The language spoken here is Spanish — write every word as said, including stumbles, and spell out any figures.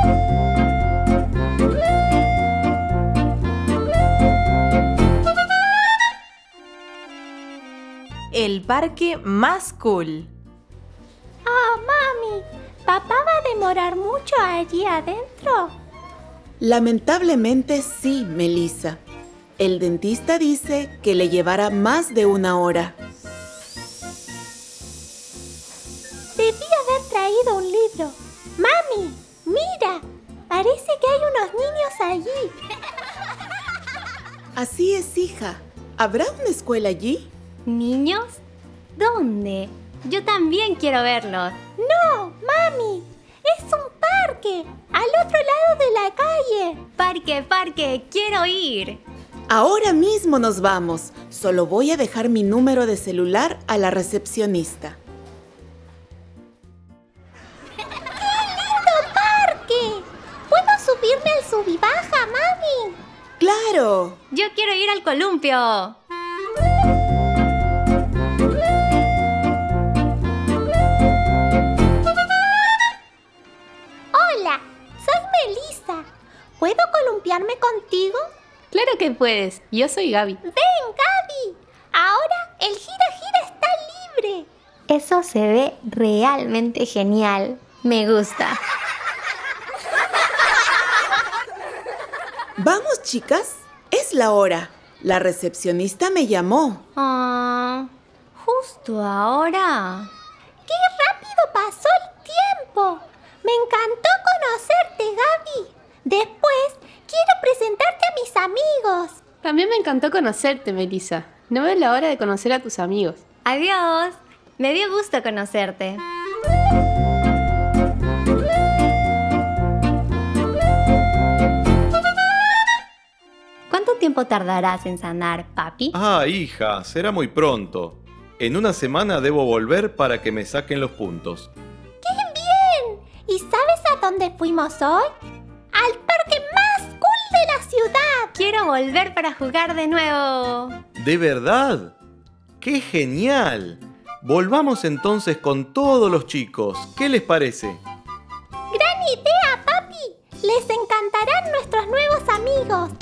El parque más cool. Oh, mami, ¿papá va a demorar mucho allí adentro? Lamentablemente sí, Melissa. El dentista dice que le llevará más de una hora. Debí haber traído un libro. Mami, mira, parece que hay unos niños allí. Así es, hija. ¿Habrá una escuela allí? ¿Niños? ¿Dónde? Yo también quiero verlos. No, mami, es un parque, al otro lado de la calle. Parque, parque, quiero ir. Ahora mismo nos vamos. Solo voy a dejar mi número de celular a la recepcionista. ¡Qué lindo parque! ¿Puedo subirme al sub-y-baja, mami? ¡Claro! Yo quiero ir al columpio. Hola, soy Melissa. ¿Puedo columpiarme contigo? Claro que puedes. Yo soy Gaby. ¡Ven, Gaby! Ahora el gira-gira está libre. Eso se ve realmente genial. Me gusta. Vamos, chicas. Es la hora. La recepcionista me llamó. Ah, justo ahora. ¡Qué rápido pasó el tiempo! Me encantó conocerte, Gaby. Después quiero presentarte a mis amigos. También me encantó conocerte, Melissa. No veo la hora de conocer a tus amigos. Adiós. Me dio gusto conocerte. ¿Cuánto tiempo tardarás en sanar, papi? Ah, hija, será muy pronto. En una semana debo volver para que me saquen los puntos. ¡Qué bien! ¿Y sabes a dónde fuimos hoy? ¡Al parque más cool de la ciudad! Quiero volver para jugar de nuevo. ¿De verdad? ¡Qué genial! Volvamos entonces con todos los chicos. ¿Qué les parece? ¡Gran idea, papi! Les encantarán nuestros nuevos amigos.